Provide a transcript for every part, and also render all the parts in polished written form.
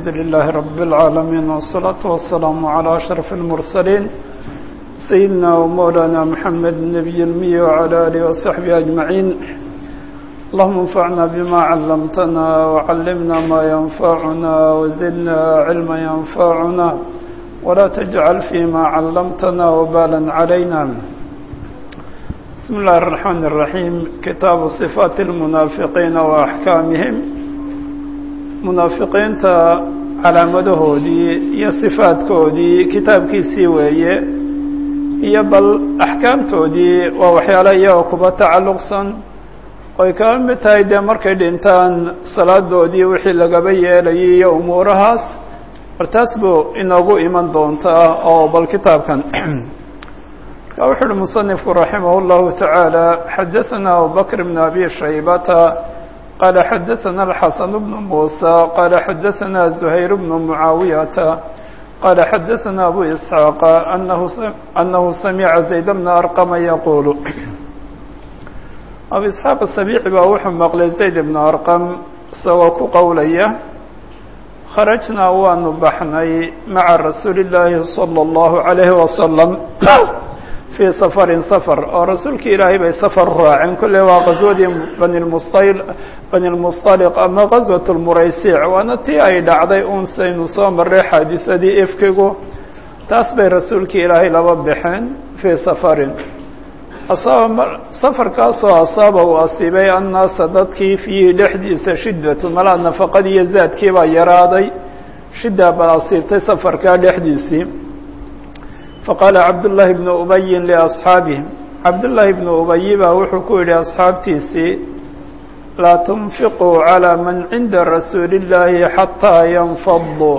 الحمد لله رب العالمين والصلاة والسلام على أشرف المرسلين سيدنا ومولانا محمد النبي المي وعلى آله وصحبه أجمعين. اللهم انفعنا بما علمتنا وعلمنا ما ينفعنا وزدنا علما ينفعنا ولا تجعل فيما علمتنا وبالا علينا. بسم الله الرحمن الرحيم. كتاب صفات المنافقين وأحكامهم. munaafiqiinta calaamadahoodii iyo sifaadkoodii kitaabkiisii weeye iyo bal axkaamtoodii waa waxyaalo iyagoo kuba tacalluqsan oy kala mid tahay dee markay dhintaan salaadoodii wixii lagaba yeelayay iyo umuurahaas martaas buu inoogu iman doontaa oo bal kitaabkan marka wuxu uhi musanifku raximah اllahu taعaalى xadaثana abubakr bn abi shaybata قال حدثنا الحسن بن موسى قال حدثنا زهير بن معاوية قال حدثنا أبو إسحاق أنه سمع زيد بن أرقم يقول أبو إسحاق السبيعي بأوح مقل زيد بن أرقم سوك قوليه خرجنا ونبحني مع رسول الله صلى الله عليه وسلم في سفر ورسولك إلهي بي سفر راعن كل غزوة بني المصطلق أما غزوة المريسيع وانا تي أي دعضي أنسين وصام الريح حادثة دي إفكيغو تاسبي رسولك إلهي لببحين في سفر كاسو أصابه وأصيبي الناس ضدكي فيه لحديث شدة ملا نفقد يزاد كيبا يرادي شدة بأصيبتي سفر كالحديثي فقال عبد الله بن أبي لأصحابه عبد الله بن أبي وحكوا لأصحابتي لا تنفقوا على من عند رسول الله حتى ينفضوا.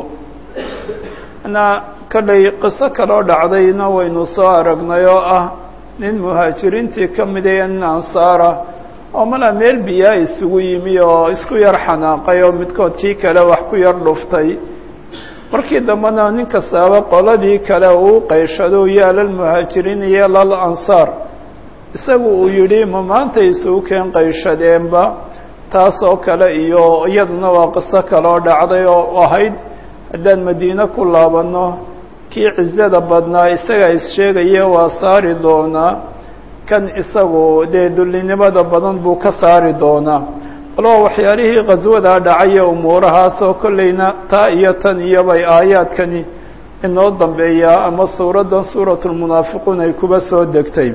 أنا كلي قصة كلا دعدينا وينصارقنا يا nin muhaajiriintii ka midayan ansaara oo mala meel biyaa isugu yimi oo isku yar xanaaqay oo midkood kii kale wax ku yar dhuftay markii dambana nin kastaaba qoladii kale uu qayshado yaalal muhaajiriin iyo lal ansaar isagu uu yidhi ma maanta isugu keen qayshadeenba taasoo kale iyo iyaduna waa qiso kaloo dhacday oo ahayd haddaan madiine ku laabanno kii cizada badnaa isaga issheegaya waa saari doonaa kan isagu dee dullinimada badan buu ka saari doonaa walba waxyaalihii qaswadaa dhacaya umuurahaasoo kollayna taa iyo tan iyo bay aayaadkani inoo dambeeyaa ama suuraddan suuratulmunaafiquun ay kuba soo degtay.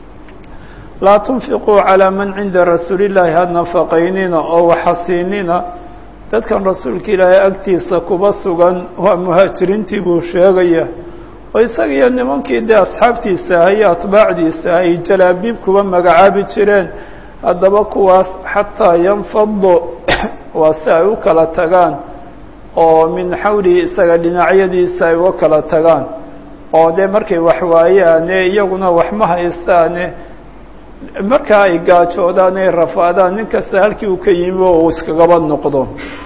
laa tunfiquu calaa man cinda rasuulillaahi ha nafaqaynina oo waxasiinina dadkan rasuulka ilaahay agtiisa kuba sugan waa muhaajiriintii buu sheegaya oo isaga iyo nimankii dee asxaabtiisa ah iyo atbaacdiisa ay jalaabiib kuba magacaabi jireen haddaba kuwaas xataa yanfadu waa si ay u kala tagaan oo min xawlihi isaga dhinacyadiisa ay uga kala tagaan oo dee markay wax waayaane iyaguna wax ma haystaane markaa ay gaajoodaan ay rafaadaan nin kasta halkii uu ka yimi oo uu iskagaba noqdo.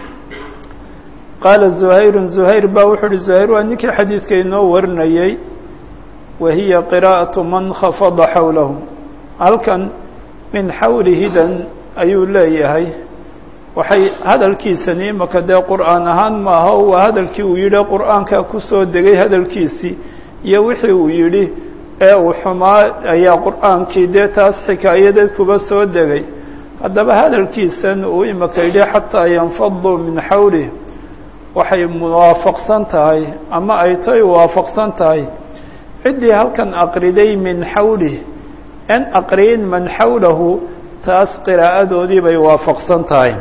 qaala zuhayr baa wuxu uhi zuhayr waa ninkii xadiidka inoo warinayey wahiya qiraa'atu man khafada xawlahu. halkan min xawlihidan ayuu leeyahay waxay hadalkiisani imaka dee qur'aan ahaan maaha waa hadalkii uu yidhi qur'aanka kusoo degay hadalkiisii iyo wixii uu yidhi ee uu xumaa ayaa qur'aankii dee taas xikaayadeed kuba soo degay. haddaba hadalkiisan uu imaka yidhi xataa yanfaduu min xawlih waxay muwaafaqsan tahay ama ay tay waafaqsan tahay ciddii halkan aqriday min xawlih an aqriin man xawlahu taas qiraa'adoodii bay waafaqsan tahay.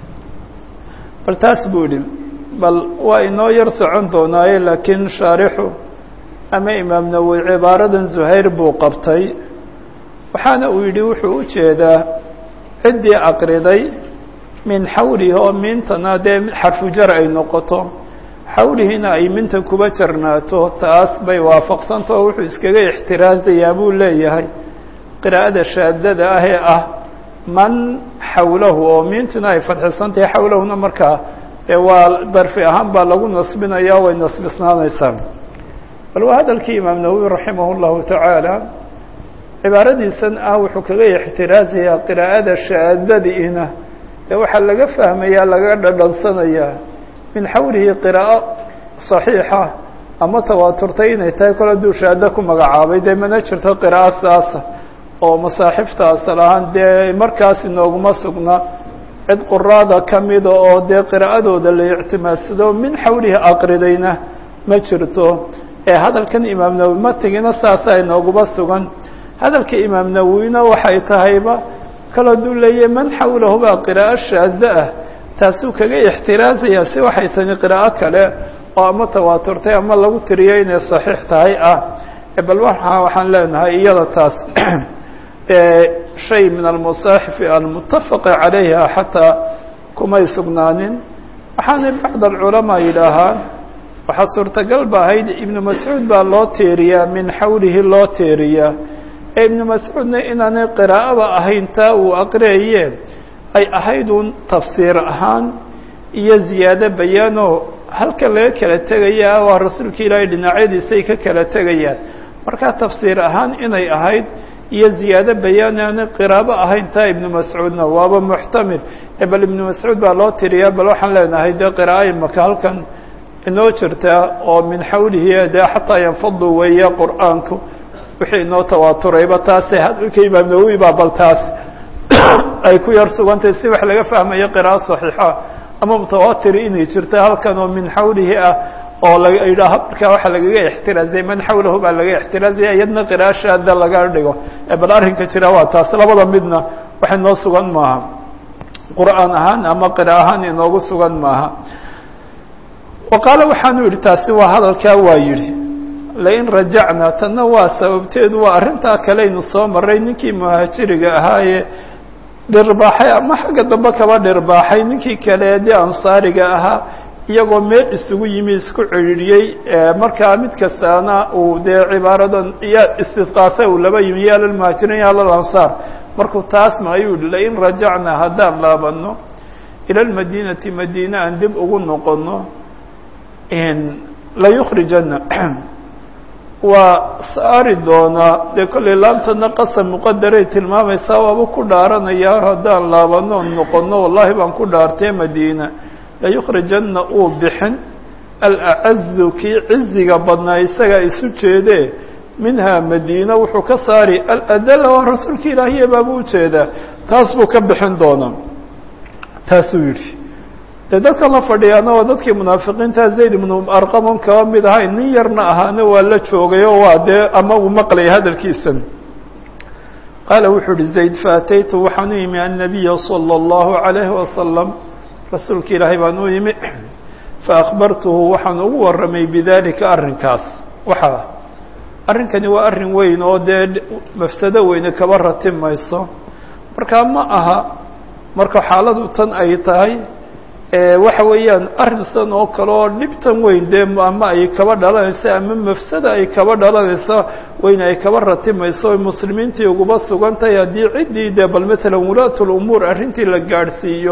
bal taas buu yidhi bal waa inoo yar socon doonaaye laakiin shaarixu ama imaam nawowi cibaaradan zuhayr buu qabtay waxaana uu yidhi wuxuu u jeedaa ciddii aqriday min xawlihi oo mintana dee xarfu jar ay noqoto xawlihina ay minta kuba jarnaato taas bay waafaqsantao wuxuu iskaga ixtiraazayaa buu leeyahay qiraa'ada shaadada ah ee ah man xawlahu oo mintina ay fadxisan tahay xawlahuna markaa dee waa darfi ahaan baa lagu nasbinaya way nasbisnaanaysaa. bal waa hadalkii imaam nawowi raximah اllahu tacaala cibaaradiisan ah wuxuu kaga ixtiraazayaa qiraa'ada shaadadiina dee waxaa laga fahmayaa laga dhadhansanayaa min xawlihi qiraa'o صaxiixa ama tawaaturtay inay tahay kol hadduu shahaado ku magacaabay dee mana jirto qiraa'o saasa oo masaaxifta asal ahaan dee markaas inooguma sugna cid quraada ka mida oo dee qiraa'adooda la ictimaadsado min xawlihi aqridayna ma jirto ee hadalkan imaam nawowi matigina saasaa inooguma sugan hadalka imaam nawowina waxay tahayba kala duleeye man xawlahu baa qiraa'o shaaza ah taasuu kaga ixtiraazaya si waxay tani qiraa'o kale oo ama tawaaturtay ama lagu tiriyo inay saxiix tahay ah bal waxaan leenahay iyada taas shay min almasaaxifi almutafaqi calayha xataa kumay sugnaanin waxaana bacd alculamaa yidhaahaan waxaa suurtagal ba ahayd ibnu mascuud baa loo tiiriyaa min xawlihi loo tiiriyaa ee ibnu mascuudna inaanay qiraa'aba ahayn taa uu aqriyaye ay ahayd uun tafsiir ahaan iyo ziyaado bayaanoo halkan laga kala tegaya waa rasuulka ilaahay dhinacyadiisay ka kala tegayaan markaa tafsiir ahaan inay ahayd iyo ziyaado bayaan aanay qiraabo ahayn taa ibnu mascuudna waaba muxtamil bal ibnu mascuud baa loo tiriyaa bal waxaan leenahay dee qiraa'o imaka halkan inoo jirtaa oo min xawlihi dee xataa yanfadu weeye qur'aanku wixii inoo tawaaturayba taase hadalka imaam nawowi baa bal taas ay ku yar sugantahay si wax laga fahmayo qiraa'o saxiixa ama mutawaatiri inay jirta halkan oo min xawlihi ah oo laga yidhaaho markaa waxaa lagaga ixtiraazay man xawlahu baa laga ixtiraazaya iyadna qiraa'o shaada laga dhigo bal arrinka jira waa taas labada midna wax inoo sugan maaha qur'aan ahaan ama qiraa'o ahaan inoogu sugan maaha wa qaala waxaanu yidhi taasi waa hadalkaa waa yidhi lain rajacna tanna waa sababteedu waa arrintaa kaleynu soo maray ninkii muhaajiriga ahaayee dhirbaaxay ama xagga dambe kaba dhirbaaxay ninkii kale dee ansaariga ahaa iyagoo meel isugu yimi isku cidhiidhiyey markaa mid kastaana uu dee cibaaradan iyo istisqaasa uu laba yimi ya lalmuhaajiriin ya lalansaar markuu taas ma ayuu yihi lain rajacna haddaan laabano ila lmadiinati madiina aan dib ugu noqono layukrijana waa saari doonaa dee kollay laamtana qasab muqadaray tilmaamaysaa waaba ku dhaaranayaa haddaan laabano noqono wallahi baan ku dhaartee madiina layukrijana uu bixin alacazu kii ciziga badnaa isagaa isu jeedee minhaa madiina wuxuu ka saari aladala waa rasuulka ilaahiya baabuu ujeedaa taas buu ka bixin doonaa taasuu yidhi dee dadkan la fadhiyaana waa dadkii munaafiqiinta zayd ibnu arqamon kaba mid ahay nin yarna ahaana waa la joogay oo waa dee ama uu maqlaya hadalkiisan qaala wuxuu uhi zayd faataytu waxaan u yimi annabiya salى اllahu عalayhi wasalam rasuulka ilaahay baan u yimi faakbartuhu waxaan ugu warramay bidalika arrinkaas waxaa arrinkani waa arrin weyn oo dee mafsado weyne kaba ratimayso markaa ma aha marka xaaladu tan ay tahay waxa weeyaan arrinsan oo kale oo dhibtan weyn dee ama ay kaba dhalanayso ama mafsada ay kaba dhalanayso weyn ay kaba ratimayso muslimiintii uguba sugan tahay haddii ciddii dee bal matalan wulaat lumuur arrintii la gaadhsiiyo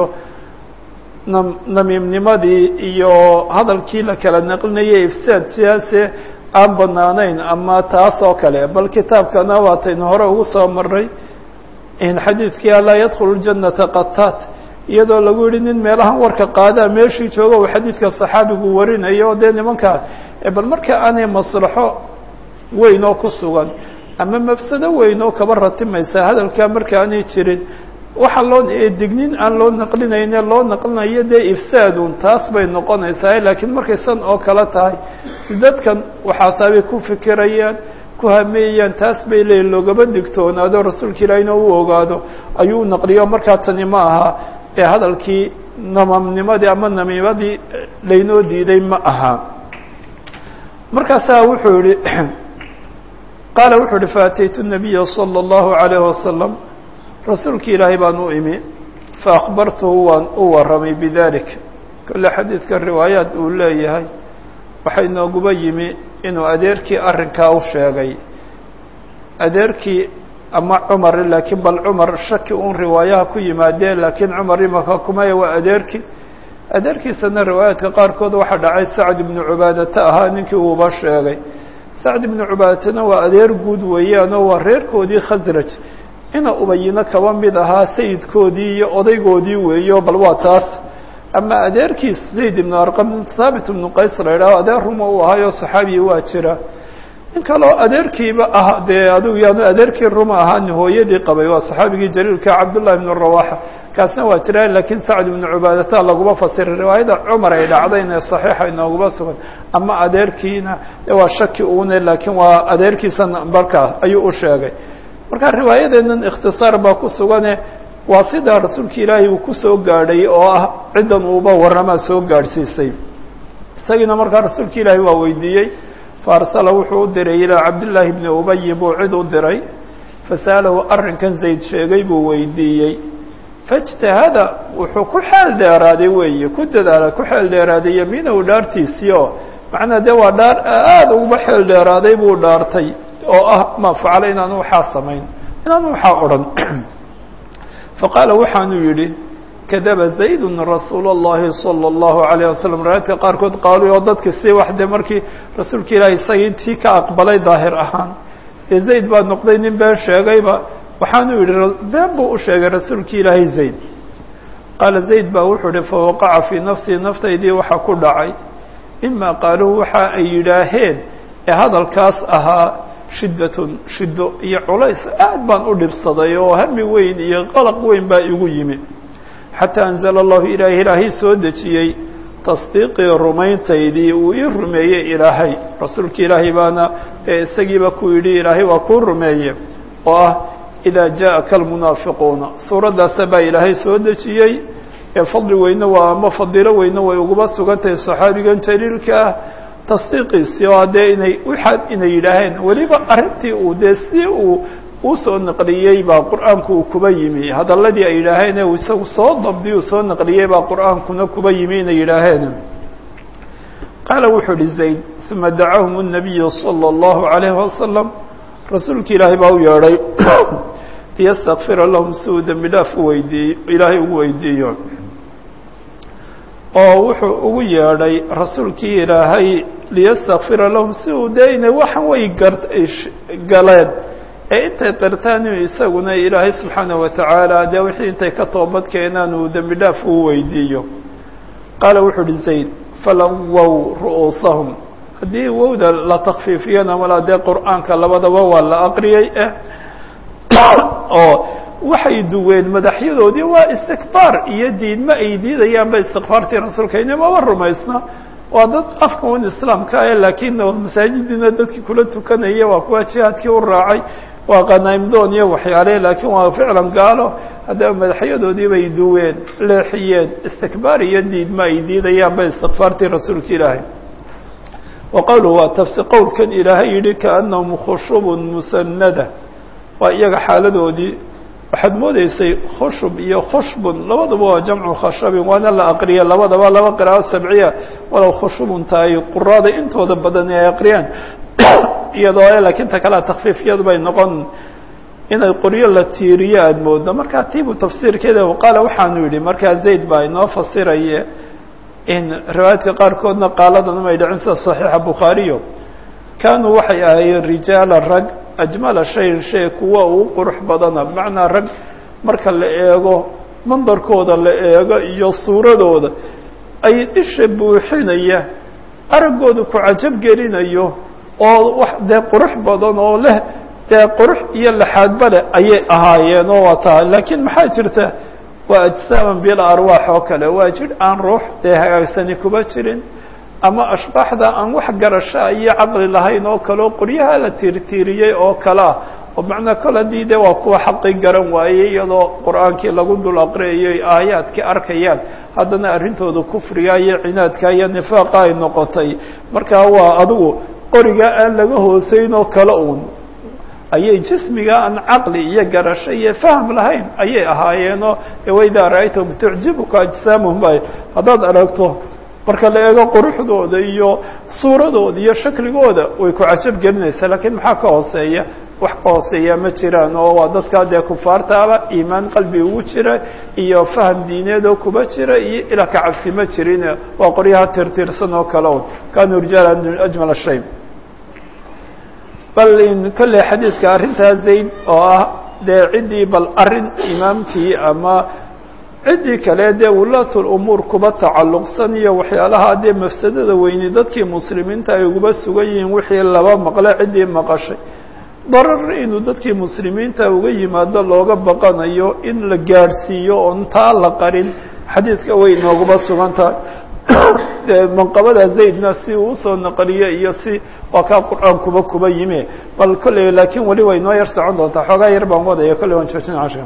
namiimnimadii iyo hadalkii la kala naqlinayay ifsaad siyaase aan banaanayn ama taas oo kale bal kitaabkana waataynu hore ugu soo maray xadiidkii laa yadkhulu ljannata qataat iyadoo lagu yihi nin meelahan warka qaadaa meeshii jooga uu xadiidka saxaabigu warinayo dee nimankaa bal marka aanay maslaxo weyn oo ku sugan ama mafsado weyn oo kaba ratimaysa hadalkaa marka aanay jirin waxa loo dignin aan loo naqlinayne loo naqlinayo dee ifsaadun taas bay noqonaysaa laakiin markay san oo kale tahay dadkan waxaasaabay ku fikirayaan ku hameeyaan taas bay leeyiin loogaba digtoonaado rasuulka ilaahina u ogaado ayuu naqliyo markaa tani ma aha ee hadalkii namamnimadii ama namiimadii laynoo diiday ma aha markaasaa wuxuu yihi qaala wuxuu yihi faataytu الnabiya salى اllahu عalayh wasalam rasuulki ilaahay baan u imi faakbartuhu waan u warramay bidalik kolle xadiidka riwaayaat uu leeyahay waxay nooguba yimi inuu adeerkii arrinkaa u sheegay adeerkii ama cumar laakiin bal cumar shaki un riwaayaha ku yimaadee laakiin cumar imaka kumaya waa adeerkiisana riwaayaadka qaarkood waxaa dhacay sacd ibnu cubaadata ahaa ninkii uuba sheegay sacd ibnu cubaadatana waa adeer guud weeyaanoo waa reerkoodii khasraj ina ubayino kaba mid ahaa sayidkoodii iyo odaygoodii weeyo bal waa taas ama adeerkiis zayd ibnu arqam thaabit ibnu qays la yidhaho adeer ruma uu ahaayo saxaabiyi waa jira in kaloo adeerkiiba ah dee adigu yaanu adeerkii ruma ahaan hooyadii qabay waa saxaabigii jaliilka cabdullahi ibnu rawaxa kaasna waa jiraan laakiin sacd ibnu cubaadata laguma fasiray riwaayada cumar ay dhacdayna saxiixa inooguma sugan ama adeerkiina waa shaki uune laakiin waa adeerkiisa markaa ayuu u sheegay marka riwaayadeennan ikhtisaar baa ku sugane waa sidaa rasuulka ilaahay uu ku soo gaadhay oo ah ciddan uuba warramaa soo gaadhsiisay isagiina markaa rasuulka ilaahay waa weydiiyey faarsala wuxuu u diray ilaa cabdillaahi bni ubay buu cid u diray fasa'alahu arrinkan zayd sheegay buu weydiiyey faijtahada wuxuu ku xeel dheeraaday weeye ku dadaala ku xeel dheeraaday yamiinahu dhaartiisii oo macnaa dee waa dhaar aada uguba xeel dheeraaday buu dhaartay oo ah ma facala inaanu waxaa samayn inaanu waxaa odhan faqaala waxaanuu yidhi kadaba zaydun rasuul اllahi salى اllahu عalayه wasalam riwaayadka qaarkood qaaluy oo dadka si wax dee markii rasuulka ilaahi isagii intii ka aqbalay daahir ahaan ee zayd baa noqday nin been sheegayba waxaanuu yidhi been buu u sheegay rasuulka ilaahay zayd qaala zayd baa wuxuu ihi fawaqaca fii nafsii naftaydii waxaa ku dhacay ima qaaluhu waxa ay yidhaaheen ee hadalkaas ahaa shiddatun shiddo iyo culays aad baan u dhibsaday oo hami weyn iyo qalaq weyn baa igu yimi xataa anzala allahu ilaahay soo dejiyey tasdiiqii rumayntaydii uu ii rumeeyey ilaahay rasuulka ilaahay baana ee isagiiba ku yidhi ilaahay waa kuu rumeeye oo ah idaa jaaءaka almunaafiquuna suuraddaasa baa ilaahay soo dejiyey ee fadli weyne waa ama fadiilo weyne way uguba sugan tahay saxaabigan jaliilka ah tasdiiqiisii oo dee inay yidhaaheen weliba arrintii uu dee sidii uu soo naqliyey baa qur'aanku uu kuba yimi hadalladii ay yidhaaheen ee isagu soo dabdiyuu soo naqliyey baa qur'aankuna kuba yimi inay yidhaaheen qaala wuxuu ihi zayd uma dacahum الnabiyu salى اllahu عalayhi wasalam rasuulka ilaahay baa u yeedhay liyastakfira lahum si uu dembi dhaaf uweydiiyo ilaahay ugu weydiiyo oo wuxuu ugu yeedhay rasuulkii ilaahay liyastakfira lahum si uu dee inay waxan way galeen ee intay qirtaan inuu isaguna ilaahay subxaanaه watacaala dee wixii intay ka toobad keenaan uu dembi dhaaf uu weydiiyo qaala wuxuu uhi zayd falawow ru'uusahum haddii wowda la takfiifiyana malaa dee qur'aanka labadaba waa la aqriyey oo waxay duween madaxyadoodii waa istikbaar iyo diidma ay diidayaanba istikfaartii rasuulka inamaba rumaysna waa dad afka un islaamka ah laakiin masaajidiina dadkii kula tukanaya waa kuwa jihaadkii u raacay waa qanaymdoon iyo waxyaale laakiin waa ficlan gaalo haddaba madaxyadoodii bay duween leexiyeen istikbaar iyo diidma ay diidayaanba istikfaartii rasuulka ilaahay wa qowluhu waa tafsi qowlkan ilaahay yidhi kaannahum khushubun musanada waa iyaga xaaladoodii waxaad moodeysay khushub iyo khushbun labaduba waa jamcu khashabin waana la aqriya labadaba laba qiraa'o sabciya walow khushubun tahay quraada intooda badan ay aqriyaan iyadoo laakiin ta kalea takfiifiyadu bay noqon inay qoryo la tiiriyo aada moodo markaa tiibu tafsiirkeeda qaala waxaanu yidhi markaa zayd baa inoo fasiraye in riwaayadka qaarkoodna qaaladan umay dhicin sida saxiixa bukhaariyo kaanuu waxay ahaayeen rijaala rag ajmala shayin shay kuwa uu qurux badana bimacnaa rag marka la eego mandarkooda la eego iyo suuradooda ay isha buuxinaya araggooda ku cajab gelinayo oo wax dee qurux badan oo leh dee qurux iyo laxaadba leh ayay ahaayeen oo waa tahay laakiin maxaa jirta waa ajsaaman bil arwaax oo kale waa jir aan ruux dee hagaagsani kuba jirin ama ashbaaxda aan wax garashaa iyo caqli lahayn oo kale oo qoryaha la tiirtiiriyey oo kale ah oo macnaa kol haddii de waa kuwa xaqi garan waayey iyadoo qur'aankii lagu dul aqriyayo aayaadkii arkayaan haddana arrintooda kufriga iyo cinaadka iyo nifaaqa ay noqotay markaa waa adigu qoriga aan laga hooseyn oo kale uun ayay jismiga aan caqli iyo garasho iyo fahm lahayn ayay ahaayeenoo waidaa ra'aytahum tucjibuka ajsaamuhum bay haddaad aragto marka la eego quruxdooda iyo suuradooda iyo shakligooda way ku cajab gelinaysaa laakiin maxaa ka hooseeya wax ka hooseeya ma jiraan oo waa dadkaa dee kufaartaaba iimaan qalbi ugu jira iyo faham diineed oo kuba jira iyo ilaa ka cabsi ma jirin waa qoryaha tirtirsan oo kale un kaanuu rijaala ajmal shay bal in kolley xadiidka arrintaa zayd oo ah dee ciddii bal arrin imaamkii ama ciddii kale dee wulaatu lumuur kuba tacalluqsan iyo waxyaalaha dee mafsadada weyni dadkii muslimiinta ay uguba sugan yihiin wixii laba maqle ciddii maqashay darar inuu dadkii muslimiinta uga yimaado looga baqanayo in la gaadhsiiyo oon taa la qarin xadiidka way nooguba sugan tahay manqabada zaydna si uu usoo naqliyo iyo si waa kaa qur-aankuba kuba yimi bal kolley laakiin weli way noo yar socon doontaa xoogaa yar baan wadaya kolley waan joojin casha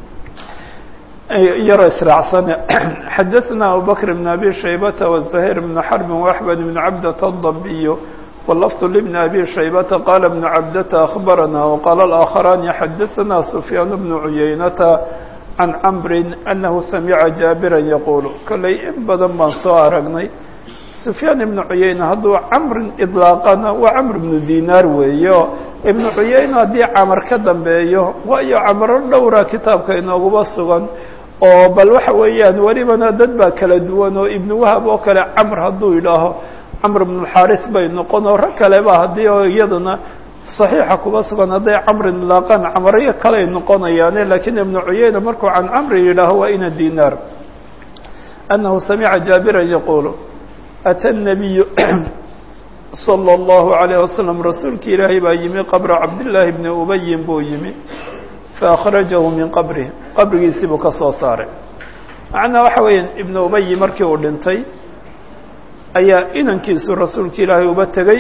yaro israacsan xadaثna abubakr بn abi shaybata وزuhayr بn xrb وaxmed بn cabdة الضabiy واللفظ لبن أبي شhيبة قال بن عبدة أخبرنا وقال الآخران حدثنا سفيان بن عيينة عن عمر أنه سمع جابرا يقول كلي in badan baan soo aragnay سفيان بن عيينة hadduu cمr iطلاaqana waa cمر بن dinar weeyo iبن عyeyنة haddii cmr ka dambeeyo waayo cmro dhowra kitaabka inooguba sugan oo bal waxa weeyaan welibana dad baa kala duwan oo iبن whb oo kale cmr hadduu yidhaaho cmr بن الxاris bay noqon oo rag kaleba haddii oo iyadana صaxiixa kuba sugan hadday cmr ilaaqaan cmryo kaley noqonayaane lakiin iبن cuyeyna markuu can cmr yidhaaho waa ina dinar أنه سمع جابرا يقول أتى النبي صلى الله عليه وسلم rasuulki ilaahay baa yimi qبر cabdاللahi بن أبي buu yimi فأخرجه min qبره qabrigiisii buu ka soo saaray macnaa waxa weeya iبن أبي markii uu dhintay ayaa inankiisu rasuulka ilaahay uba tegey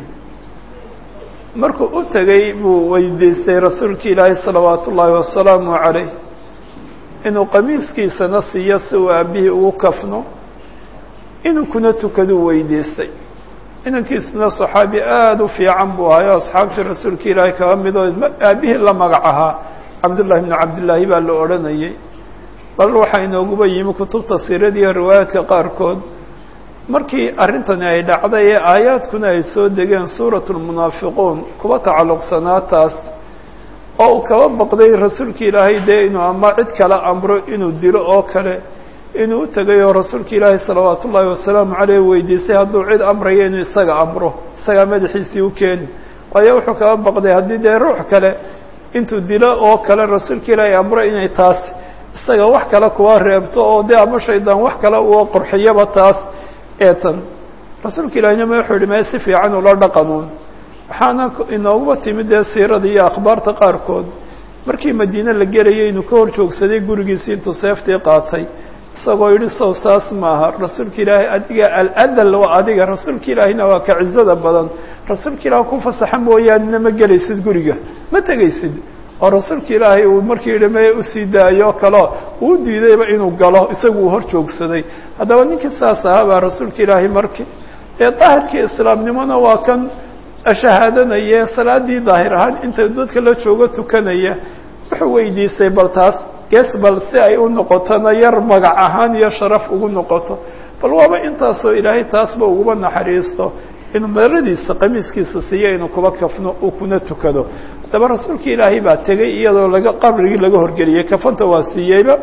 markuu u tegey buu weydiistay rasuulka ilaahay salawaatu ullaahi wasalaamu عalayh inuu qamiiskiisana siiyo si uu aabihii ugu kafno inuu kuna tukaduu weydiistay inankiisuna صaxaabi aada u fiican buu ahayo asxaabtii rasuulka ilaahay kaga mid oo aabihii la magac ahaa cabdullahi bnu cabdillaahi baa la odhanayay bal waxaa inooguba yimi kutubta siirada iyo riwaayaadka qaarkood markii arrintani ay dhacday ee aayaadkuna ay soo degeen suuratu lmunaafiquun kuwa tacalluqsanaa taas oo uu kaba baqday rasuulka ilaahay dee inuu ama cid kale amro inuu dilo oo kale inuu u tegayoo rasuulka ilaahay salawaatu ullaahi wasalaamu caleyh weydiisay hadduu cid amrayo inuu isaga amro isagaa madaxiisii u keeni waayo wuxuu kaba baqday haddii dee ruux kale intuu dilo oo kale rasuulka ilaahay amro inay taas isaga wax kale kuwa reebto oo dee ama shaydaan wax kale uu qurxiyaba taas eetan rasuulka ilaahina ma wuxuu yihi mee si fiican ula dhaqanuun waxaana inooguba timid dee siirada iyo akhbaarta qaarkood markii madiine la gelayay inuu ka hor joogsaday gurigiisii intuu seeftii qaatay isagoo yidhi sow saas maaha rasuulka ilaahay adiga aladal waa adiga rasuulka ilaahina waa ka cizada badan rasuulka ilaah ku fasaxa mooyaanena ma gelaysid guriga ma tegaysid oo rasuulka ilaahay uu markii yidhi me usii daayo kaleo uu diidayba inuu galo isagu uu hor joogsaday haddaba ninkii saas ahaa baa rasuulka ilaahay markii ee daahirkii islaamnimona waa kan shahaadanaya salaadii daahir ahaan inta dadka la joogo tukanaya wuxuu weydiistay bal taas gees bal si ay u noqotona yar magac ahaan iyo sharaf ugu noqoto bal waaba intaasoo ilaahay taasba uguba naxariisto inuu maradiisa qamiiskiisa siiyo inuu kuba kafno uu kuna tukado haddaba rasuulka ilaahay baa tegey iyadoo qabrigii laga horgeliyey kafanta waa siiyeyba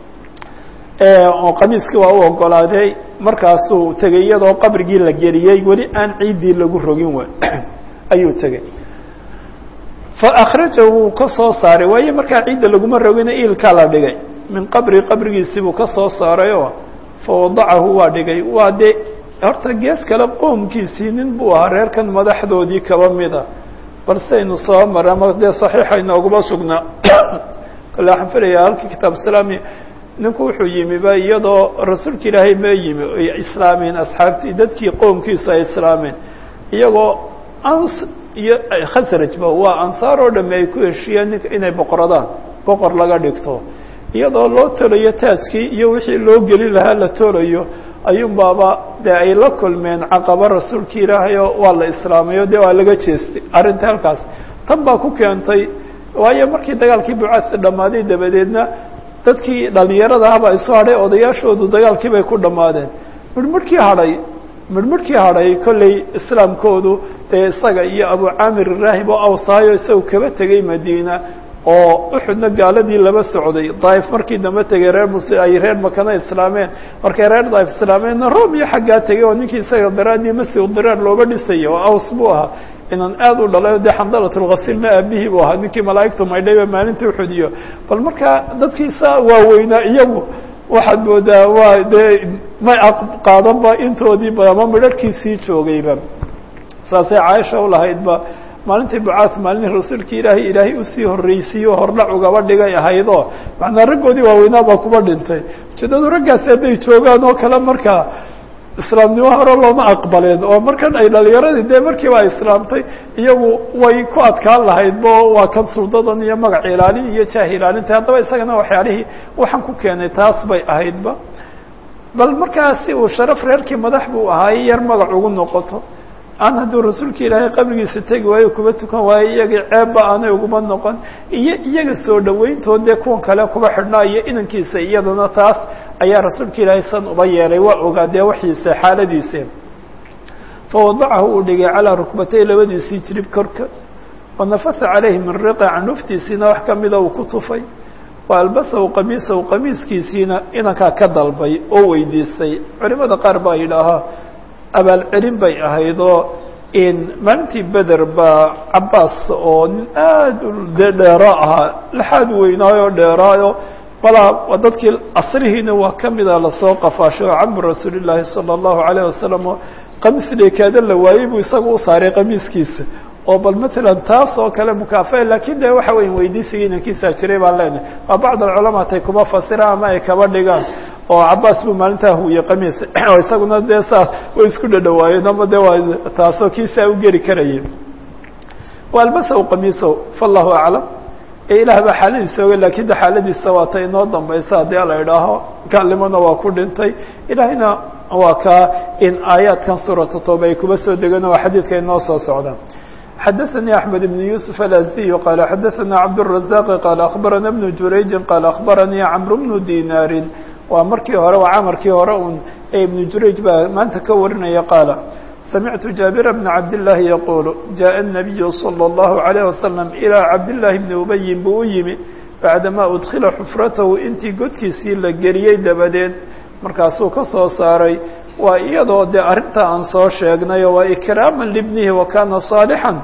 oo qamiiskii waa u ogolaaday markaasuu tegey iyadoo qabrigii la geliyey weli aan ciiddii lagu rogin way ayuu tegey faأkhrajahu wuu ka soo saaray waayo markaa ciidda laguma rogina iilkaa la dhigay min qabrigiisii buu ka soo saarayoo fawadacahu waa dhigay waa dee horta gees kale qoomkiisii nin buu ahaa reerkan madaxdoodii kaba mida balsaynu soo mara ama dee صaxiixa inooguma sugnaa kale waxaan filayaa halkii kitaab islaami ninku wuxuu yimi ba iyadoo rasuulka ilaahay ma yimi ay islaameen asxaabtii dadkii qoomkiisu ay islaameen iyagoo iyo khasrajba waa ansaar oo dhamme ay ku heshiyeen ninka inay boqor laga dhigto iyadoo loo tolayo taajkii iyo wixii loo gelin lahaa la tolayo ayuun baaba dee ay la kulmeen caqaba rasuulka ilaahay oo waa la islaamayo dee waa laga jeestay arrinta halkaas tan baa ku keentay waayo markii dagaalkii bucaadka dhammaaday dabadeedna dadkii dhalinyarada ahbaa isu hadhay odayaashoodu dagaalkii bay ku dhammaadeen midhmidhkii hadhay kolley islaamkoodu dee isaga iyo abu caamir raahib oo awsaayo isagu kaba tegey madiina oo uxudna gaaladii laba socday daa'if markii dambe tegey ay reer makana islaameen markay reer daa'if islaameenna room iyo xaggaa tegey oo ninkii isaga daraaddii masjid diraar looba dhisaya oo aws buu ahaa inan aad u dhalay dee xandalatulghasilna aabihii buu ahaa ninkii malaa'igtu maydhayba maalintii uxudiyo bal markaa dadkiisa waaweynaa iyagu waxaad moodaa waa dee may qaadanba intoodiiba ama midharhkiisii joogayba saasay caaisha ulahaydba maalintii bucaas maalin rasuulka ilaahay usii horreysiiyo hordhac ugaba dhigay ahaydoo macnaa raggoodii waaweynaa baa kuba dhintay ujeedadu raggaasi hadday joogaan oo kale markaa islaamnimo hore looma aqbaleen oo markan ay dhalinyaradii dee markiiba ay islaamtay iyagu way ku adkaan lahaydba waa kan suldadan iyo magac ilaalin iyo jaah ilaalinta haddaba isagana waxyaalihii waxaan ku keenay taas bay ahaydba bal markaasi uu sharaf reerkii madax buu ahaay yar magac ugu noqoto aan hadduu rasuulka ilaahay qabrigiisa tegi waayo kuba tukan waayo iyagii ceebba aanay uguma noqon iyo iyaga soo dhaweyntood dee kuwan kale kuba xidhnaa iyo inankiisa iyadana taas ayaa rasuulka ilaahay san uba yeelay waa ogaadee waxiisa xaaladiisa fawadacahu uu dhigay calaa rukbatay labadiisii jirib korka wanafasa calayhi min riqa candhuftiisiina wax kamida uu ku tufay wa albasahu qamiisahu qamiiskiisiina inankaa ka dalbay oo weydiistay culimada qaar baa yidhaahaa abaal celin bay ahaydoo in maalintii beder baa cabaas oo nin aad u dheero ahaa laxaad weynaayo dheeraayo balaa dadkii asrihiina waa kamida lasoo qafaashay oo camu rasuuli llaahi sala allahu alayh wasalam oo qamiis dheekaada la waayey buu isaga u saaray qamiiskiisa oo bal matalan taas oo kale mukaafae lakin de waxa weya weydiisiga inankiisaa jiray baan leenahay waa bacd alculamaa tay kuma fasiraan ama ay kaba dhigaan oo cabaas buu maalintaa huwiye qamiis oo isaguna dee saas way isku dhadhawaayeen ama de waa taasoo kiisaa u geli karaya waalbasahu qamiisahu fallahu aclam ilaah baa xaaladiisa oga lakin de xaaladiisa waa ta inoo dambaysa haddii ala idhaaho gaalnimona waa ku dhintay ilaahayna waa kaa in aayaadkan suuratu tooba ay kuba soo degeen waa xadiidka inoo soo socda xadaثnي أحmed بن يوسف الأزدي qال xadaثna cabdالرaزاq qال أخbarana بن jurayji qال أخbaranii cمr بن dinaari waa markii hore waa camarkii hore un ee iبن jurayj baa maanta ka warinaya qaala samictu jaaبir بن cabdاللahi yaqul jaءa النabiy slى الlaهu عalيه وasلم ilىa cabdاللahi بni ubayin buu u yimi baعdama udkila xufratahu intii godkiisii la geliyey dabadeed markaasuu ka soo saaray waa iyadoo dee arrinta aan soo sheegnayo waa ikraama libnihi wakana صaalixan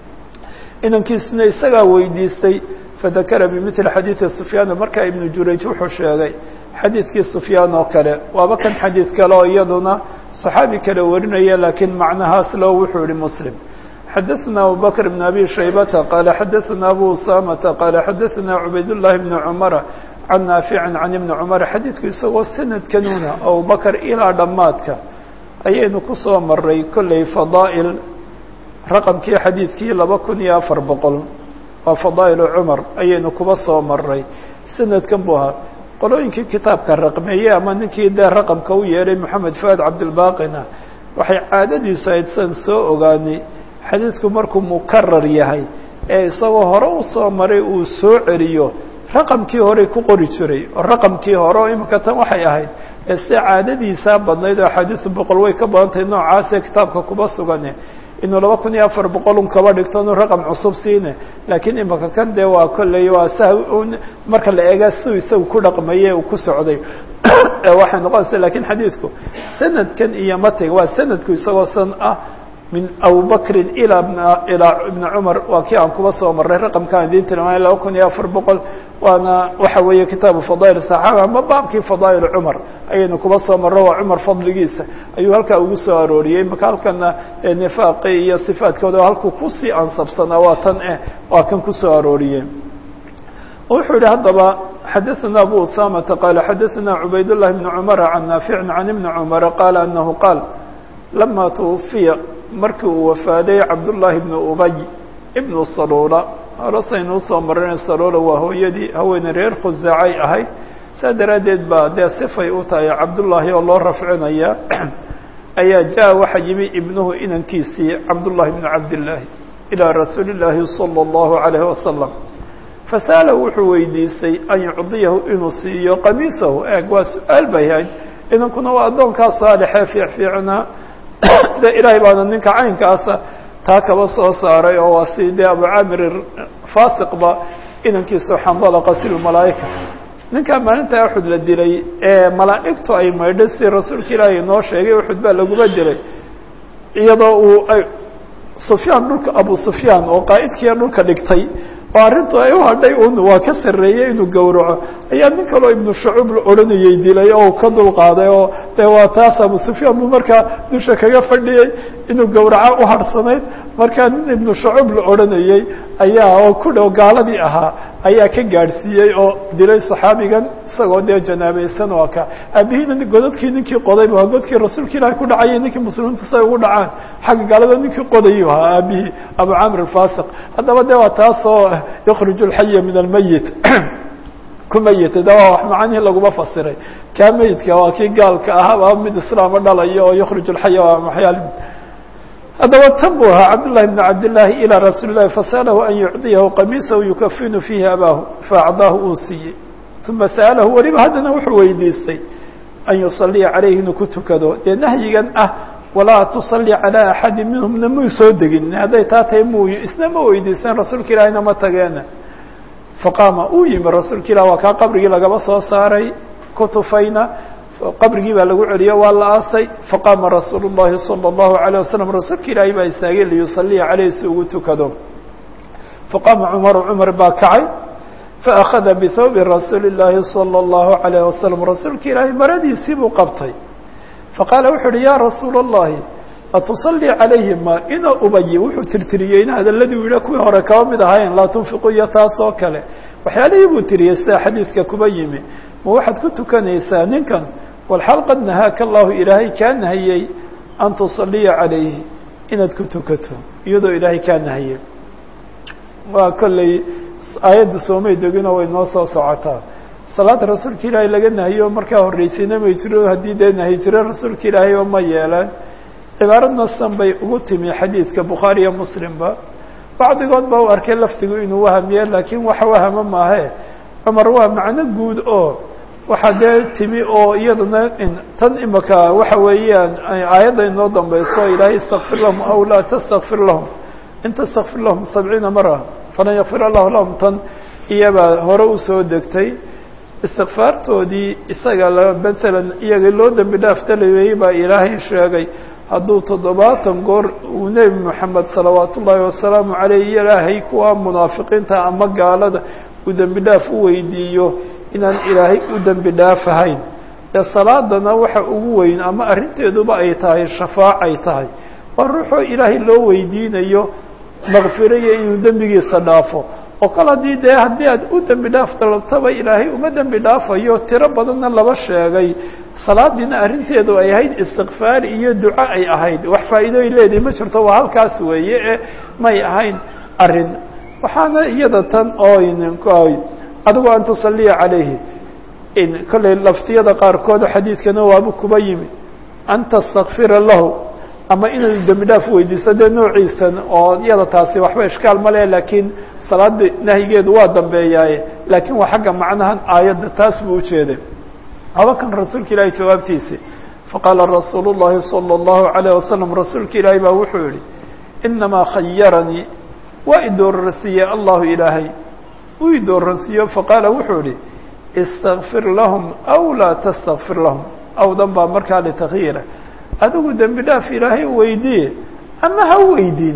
inankiisuna isagaa weydiistay fadakara bimili xadiidi sufyaan markaa ibnu jurayj wuxuu sheegay xadiidkii sufyaan oo kale waaba kan xadiid kale oo iyaduna صaxaabi kale warinaya lakiin macnahaas loo wuxuu yihi muslim xadaثna abubakr bn abi shaybata qaala xadaثna abu usamata qaala xadaثna cubayd llahi bni cumara can naafici can ibni cumar xadiidku isagoo sanadkanuna abubakr ilaa dhammaadka ayaynu ku soo maray kolley fadaa'il raqamkii xadiidkii 2400 waa fadaa'ilu cumar ayaynu kuba soo maray sanadkan buu ahaa qolooyinkii kitaabka raqmeeyey ama ninkii dee raqamka u yeelay moxamed fuaad cabdilbaaqina waxay caadadiisu ayd san soo ogaanay xadiidku markuu mukarar yahay ee isagoo hore u soo maray uu soo celiyo raqamkii horey ku qori jiray oo raqamkii hore oo imika tan waxay ahayd ee sida caadadiisaa badnayd oo axaadiisu 100 way ka badantahay noocaasee kitaabka kuba sugane inuu 2400 un kaba dhigto inuu raqam cusub siine laakiin imika kan dee waa kolley waa sah marka la eega siu isagu ku dhaqmaye uu ku socday waxay noqonaysa lakiin xadiidku sanadkan iyo matega waa sanadku isagoo san ah min abubakrin ilaa ibni cumar waa kii aan kuba soo maray raqamkaan idiin tilmaamay 2400 waana waxa weeye kitaabu fadaa'il saxaaba ama baabkii fadaa'il cumar ayaynu kuba soo marro waa cumar fadligiisa ayuu halkaa ugu soo arooriyey marka halkana nifaaqi iyo sifaadkooda halkuu kusii ansabsanaa waa tan waa kan kusoo arooriyey wuxuu yihi haddaba xadaثna abu usamata qaala xadaثna cubayd llahi bni cumara can naaficin can ibni cumara qaala anahu qaal lama twufiya markii uu wafaaday cabdullaahi ibnu ubay ibnu saluula horasaynu usoo marana saluula waa hooyadii haweeney reer khusaacay ahayd saa daraaddeed baa dee sifay u tahay cabdullaahi oo loo rafcinaya ayaa jaa waxaa yimi ibnuhu inankiisii cabdullaahi ibnu cabdillaahi ilaa rasuuli llaahi salى اllahu alayhi wasalam fasa'ala wuxuu weydiistay an yucdiyahu inuu siiyo qamiisahu eeg waa su-aal bay ahayd inankuna waa addoonkaa saalixee fiicfiicnaa de ilaahay baana ninka caynkaasa taa kaba soo saaray oo waa si dee abu camir fasiqba inankiisu xandala qasil malaa'ika ninkaa maalinta uxud la dilay ee malaa'igtu ay maydhay si rasuulka ilaahay inoo sheegay uxud baa laguma dilay iyadoo uu sufyaan dhulka abu sufyaan oo qaa'idkiia dhulka dhigtay oo arrintu ay u hadhay un waa ka sarreeyey inuu gowraco ayaa nin kaloo ibnu shacuub la odhanayay dilay oo ka dulqaaday oo dee waa taas abu sufyaan buu markaa dusha kaga fadhiyey inuu gowraco u harsanayd markaa nin ibnu shacuub la odhanayey ayaa oo ku dhow gaaladii ahaa ayaa ka gaadhsiiyey oo dilay saxaabigan isagoo dee janaabaysan oo ka aabihiina godadkii ninkii qodayba waa godkii rasuulka ilaahay ku dhacayay ninkii muslimiinta say ugu dhacaan xagga gaalada ninkii qodayuu ahaa aabihii abu camr alfasiq haddaba dee waa taasoo yukhriju alxaya min almayit ku mayita da waa wax macanihi laguma fasiray kaa meyidka waa kii gaalka ahaaba mid islaama dhalayo oo yukhriju alxaya waa maxyaal haddaba tan buu ahaa cabdالlahi بn cabdالlahi ilىa rasuuli الlahi fasalahu an yucطiyahu qamiisahu yukafinu fiihi abaahu faacdaahu uu siiyey uma sa'alahu weliba haddana wuxuu weydiistay an yusaliya calayhi inuu ku tukado dee nahyigan ah walaa tusalli calى axadi minhumna muu soo degin hadday taa tahay muuy isna ma weydiisteen rasuulka ilaahina ma tageena faqaama uu yimi rasuulka ilah waa kaa qabrigii lagaba soo saaray kutufayna qabrigii baa lagu celiyo waa la aasay faqaama rasuulu الlahi salى الlahu عalيه wasalam rasuulka ilaahay baa istaagay liyusaliya caleyhi si ugu tukado faqaama cumaru cumar baa kacay faأkhada bihawbi rasuuli الlahi salى الlahu عalيه wasalam rasuulka ilaahay maradiisii buu qabtay faqaala wuxu uhi ya rasuula الlahi atusali calayhima ina ubayi wuxuu tirtiriyeyna hadaladii u yiha kuwii hore kaba mid ahayn laa tunfiqu iyo taas oo kale waxyaalihii buu tiriyey sida xadiidka kuba yimi ma waxaad ku tukanaysaa ninkan walxal qad nahaaka allahu ilaahay kaa nahiyey an tusaliya calayhi inaad ku tukato iyadoo ilaahay kaa nahiyey waa kolley aayadda soomay degino way noo soo socotaa salaada rasuulka ilaahay laga nahiyo markaa horreysayna may jiro haddii dee nahi jiro rasuulka ilaahay oo ma yeelaan cibaaradna san bay ugu timi xadiidka bukhaari iyo muslimba bacdigood baa u arkay lafdigu inuu wahamiye laakiin wax wahama maahe cumar waa macno guud oo waxaa dee timi oo iyadana tan imaka waxa weeyaan aayadda inoo dambayso ilaahay istakfir lahum aw laa tastakfir lahum in tastakfir lahum 70 mara falan yakfir allahu lahum tan iyabaa hore usoo degtay istikfaartoodii isaga maalan iyaga loo dembi dhaaf dalabeeyey baa ilaahay sheegay hadduu 70 goor uu nebi moxamed salawaat ullaahi wasalaamu caleyh ilaahay kuwa munaafiqiinta ama gaalada uu dembi dhaaf u weydiiyo inaan ilaahay u dembi dhaafahayn ee salaadana waxa ugu weyn ama arrinteeduba ay tahay shafaacay tahay waa ruuxoo ilaahay loo weydiinayo makfiraya inuu dembigiisa dhaafo oo kale haddii aad u dembi dhaaf dalabtaba ilaahay uma dembi dhaafayo tiro badanna laba sheegay salaadiina arrinteedu ay ahayd istikfaar iyo duco ay ahayd wax faa'iidooy leedahay ma jirto waa halkaas weeye ee may ahayn arrin waxaana iyada tan oo adigu an tusaliya calayhi in kolley laftiyada qaarkood xadiidkana waabu kuba yimi an tastakfira lahu ama inuu dembi dhaaf weydiisto dee noociisan oo iyada taasi waxba ishkaal ma leh laakiin salaada nahyigeedu waa dambeeyaaye laakiin waa xagga macnahan aayadda taas buu ujeeday haba kan rasuulka ilaahay jawaabtiisi faqaala rasuulu الlahi salى الlahu عalيه wasalam rasuulka ilaahay baa wuxuu yihi inamaa khayaranii waa idooransiiyey allahu ilaahay uu idooransiiyo faqaala wuxuu yihi istakfir lahum aw laa tastakfir lahum awdan baa markaa litakyiira adigu dembi dhaaf ilaahay weydiiye ama ha weydiin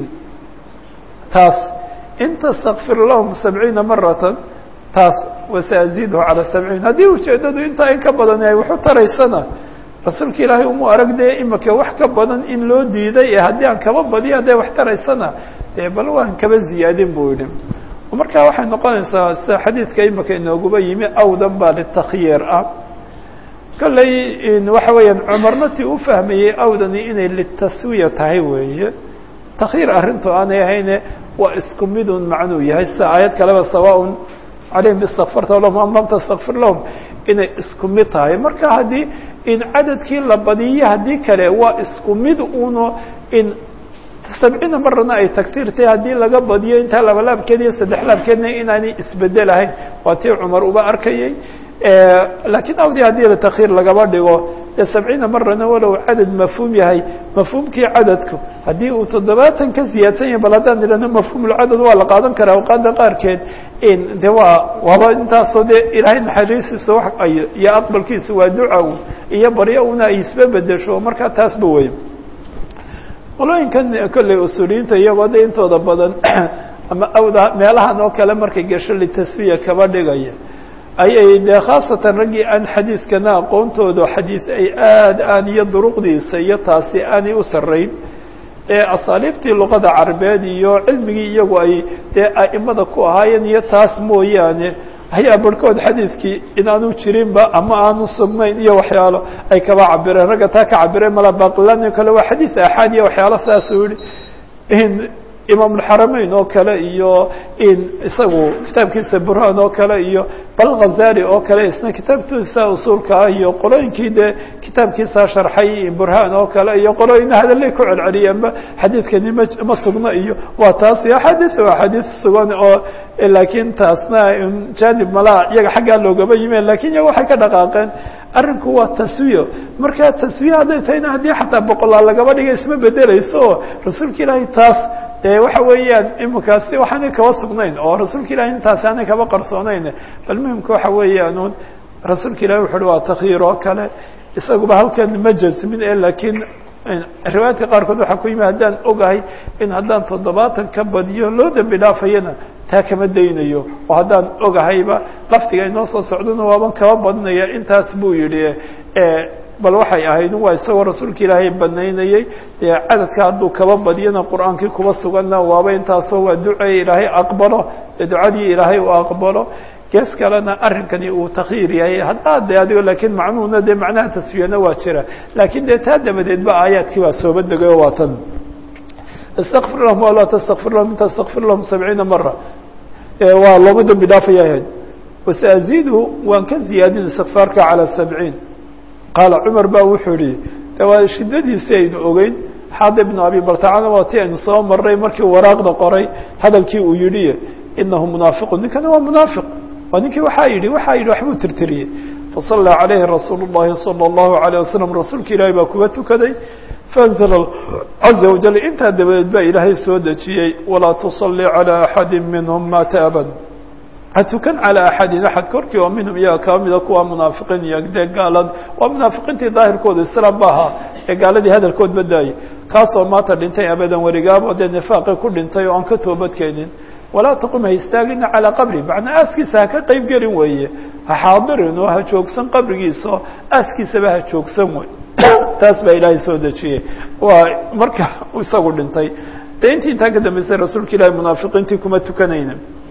taas in tastakfir lahum 70 maratan taas wasaziidhu calى 70 haddii ujeedadu intaa in ka badan ay waxu taraysana rasuulka ilaahay umu arag dee imika wax ka badan in loo diiday ee haddii aan kaba badiyo hadday wax taraysana dee bal waan kaba ziyaadin buu yihi markaa waxay noqonaysaa sida xadiidka imika inooguba yimi awdan baa litakyiir ah kolley waxa weeyaan cumarna ti u fahmayey awdani inay litaswiya tahay weeye takyiir arrintu aanay ahayne waa isku midun macnuu yahay sida aayad kaleba sawaaء calayhim istakfarta lahum am lam tastakfir lahum inay isku mid tahay marka haddii in cadadkii la badiyo haddii kale waa isku mid uno in 70 marana ay taktiir tahay haddii laga badiyo intaa laba laabkeed iyo saddex laabkeedna inaanay isbedelahayn waa tii cumar uba arkayay laakiin awdii haddii la takyiir lagaba dhigo dee 70 marana walow cadad mafhuum yahay mafhuumkii cadadku haddii uu 70 ka ziyaadsan yahay bal haddaan idhahno mafhuumulcadad waa la qaadan karaa awqaada qaarkeed de waaba intaasoo dee ilaahay naxariistiisa wax iyo aqbalkiisa waa ducaw iyo baryo una ay isba bedesho markaa taasba wey qolooyinkan kolley usuuliyiinta iyagoo de intooda badan ama awda meelahan oo kale markay gasho litasfiya kaba dhigaya ayay dee khaasatan raggii aan xadiidkana aqoontooda xadiis ay aad iyo duruqdiisa iyo taasi aanay u sarrayn ee asaaliibtii luqada carabeed iyo cilmigii iyagu ay dee a'imada ku ahaayeen iyo taas mooyaane ayaa barhkood xadiidkii inaanu jirinba ama aanu sugnayn iyo waxyaalo ay kaba cabireen ragga taa ka cabireen mala baqilani kale waa xadiis axaad iyo waxyaalo saasuu yihi imaam alxaramayn oo kale iyo isagu kitaabkiisa burhaan oo kale iyo bal ghazali oo kale isna kitaabkiisa usuulka ah iyo qolooyinkii dee kitaabkiisa sharxay burhaan oo kale iyo qolooyina hadalay ku celceliyeenba xadiidkani ma sugno iyo waa taas iyo axaadiis sugan oo laakiin taasna janib malaa iyaga xaggaa loogaba yimeen lakin iyaga waxay ka dhaqaaqeen arrinku waa taswiyo marka taswiye hadday tahayna haddii xataa boqolaal lagaba dhiga isma bedeleyso oo rasuulka ilaahay taas waxa weeyaan imikaasi waxaanay kaba sugnayn oo rasuulka ilahi intaasi aanay kaba qarsoonayn bal muhimka waxa weeyaan rasuulka ilahi wuxu uhi waa takyiir oo kale isaguba halkan ma jasmin lakiin riwaayadka qaarkood waxaa ku yimi haddaan ogahay in haddaan 70 ka badiyo loo dambi dhaafayana taa kama daynayo oo haddaan ogahayba laftiga inoo soo socdona waaban kaba badnaya intaas buu yihi bal waxay ahayd waa isagoo rasuulka ilaahay banaynayey dee cadadka hadduu kaba badiyana qur-aankii kuba suganna waaba intaasoo waa ducay ilaahay aqbalo dee ducadii ilaahay uu aqbalo gees kalena arrinkani uu takyiir yahay haddaa de adigo lakiin macnuhuna dee macnaha tasfiyana waa jira lakiin dee taa dabadeed ba aayaadkii baa sooba degay oo waa tan istaqfir lahum o laa tastakfir lahum in tastakfir lahum 70 mara waa looma dambi dhaafaya ahayd wasaziidu waan ka ziyaadin istikfaarka calى 70 qaala cumar ba wuxuu yihi de waa shidadiisi aynu ogeyn xaad ibnu abi baltacana waa ti aynu soo maray markii waraaqda qoray hadalkii uu yihi inahu munaafiqun ninkana waa munaafiq waa ninkii waxaa yidhi waxbuu tirtiriyey fasallى عalayhi rasuul الlahi salى الlahu عalيه wasalam rasuulka ilaahay baa kuba tukaday faأnzl caza wajal intaa dabadeed baa ilaahay soo dejiyey walaa tuصali عalى axadi minhm mata abad ha tukan calى axadin axad korkii oo minhum iyaga kaba mida kuwa munaafiqiin iyo dee gaalad waa munaafiqiintii daahirkooda islaam ba ahaa ee gaaladii hadalkood badaayey kaasoo maanta dhintay abadan weligaaba dee nifaaqi ku dhintay oo aan ka toobadkeenin walaa taqum ha istaagina calىa qabri macnaa aaskiisa ha ka qeyb gelin weeye ha xaadirin oo ha joogsan qabrigiisa oo aaskiisaba ha joogsan wey taas baa ilaahay soo dejiyey waa marka isagu dhintay dee intaa ka dambeysay rasuulka ilahi munaafiqiintii kuma tukanayna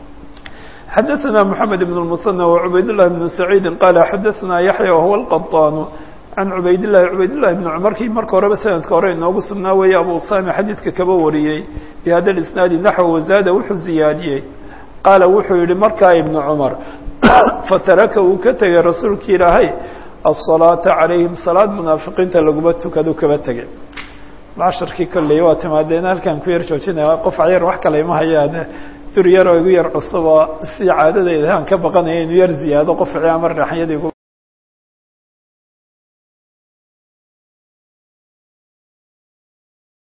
xadaثna mحamed بن المثنى وعubayd للhi بن سacيidi qala xadaثna yaحyى وhuوa الqطاn can cubayd لlahi بن cmar kii marka horeba sanadka hore inoogu sugnaa weeye abu usami xadiidka kaba wariyey bhada اisnaadi naxو wazaada wuxuu ziyaadiyey qaala wuxuu yihi markaa ibn cmar fataraka uu ka tegay rasuulki ilaahay الصalaaةa عalayhim salaad munaafiqiinta laguma tukadu kaba tegay casharkii kolley waa timaadeen halkan ku yar joojinaya qof yar wax kale ima hayaan dur yar oo igu yar cusub oo si caadadeyda aan ka baqanaya inuu yar ziyaado qof ciyaamar raxyadii